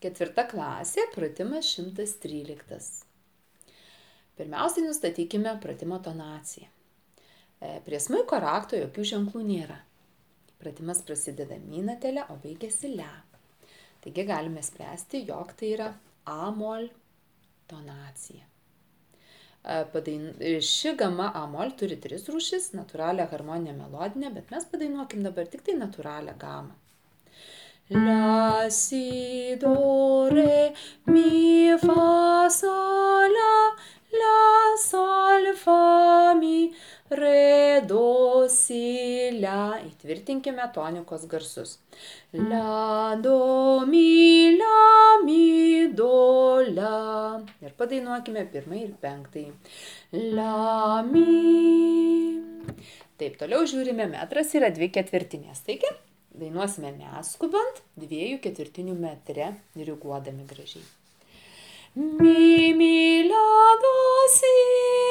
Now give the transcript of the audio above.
4 klasė, pratimas 113. Pirmiausiai nustatykime pratimo tonaciją. Prie smuiko rakto jokių ženklų nėra. Pratimas prasideda mi natele, o baigiasi le. Taigi galime spręsti, jog tai yra A-mol tonacija. Ši gama A-mol turi 3 rūšis, natūralią, harmoninę, melodinę, bet mes padainuokim dabar tik tai natūralią gamą. La, si, do, re, mi, fa, sol, la, sol, fa, mi, re, do, si, la. Įtvirtinkime tonikos garsus. La, do, mi, do, la. Ir padainuokime 1 ir 5. La, mi. Taip, toliau žiūrime, metras yra 2/4. Taigi, dainuosime neskubant 2/4 metre, diriguodami gražiai. Mi, la, do, si,